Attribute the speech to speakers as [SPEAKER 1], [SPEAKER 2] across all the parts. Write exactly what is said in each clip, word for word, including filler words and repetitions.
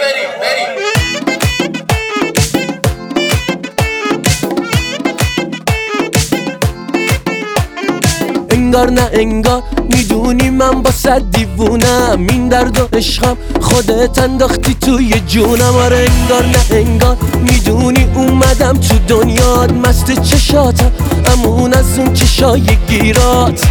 [SPEAKER 1] بریم بریم.
[SPEAKER 2] انگار نه انگار میدونی من با صد دیوونم، این درد و عشقم خودت انداختی توی جونم. آره انگار نه انگار میدونی اومدم تو دنیات، مست چشاتم امون از اون چشای گیرات.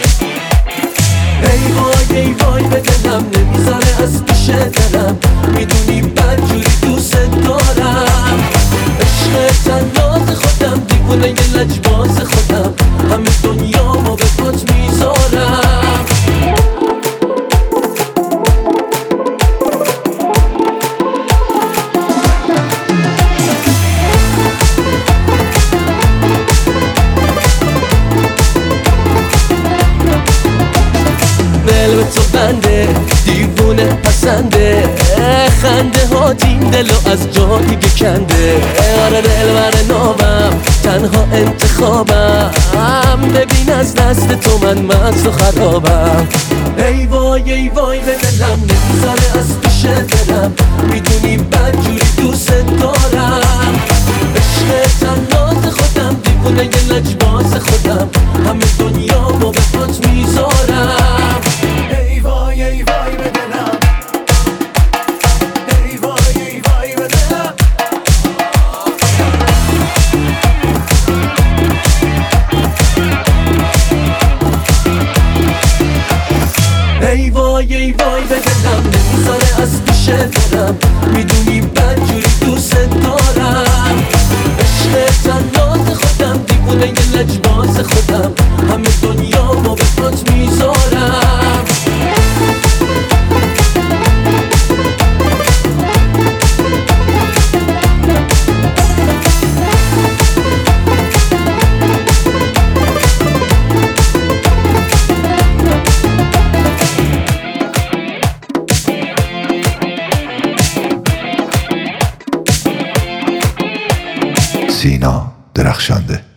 [SPEAKER 2] ای وای ای وای به دلم نمیذاره از پیش دلم، میدونی بدجوری دوست دارم. عشق تنات خودم دیوونه یه لجباز خودم، همه دنیا ما به پات میذارم. دل به تو بنده دیوونه پسنده، خنده ها این دلو از جا دیگه کنده. آره دل بر نابم تنها انتخابم، ببین از دست تو من مست و خرابم. ای وای ای وای به دلم نمیذاره از پیش دلم، میدونی بدجوری دوست دارم. عشق تنات خودم دیوونه یه لجباز خودم، همه دنیا ما به پات میذارم. ای وای ای وای به دلم، ای وای ای وای به دلم. ای وای ای وای به دلم نمیذاره از پیش دلم، میدونی بدجوری دوست دارم. عشق تنات خودم دیوونه یه لجباز خودم، همه دنیا ما به پات میذارم.
[SPEAKER 3] سینا درخشنده.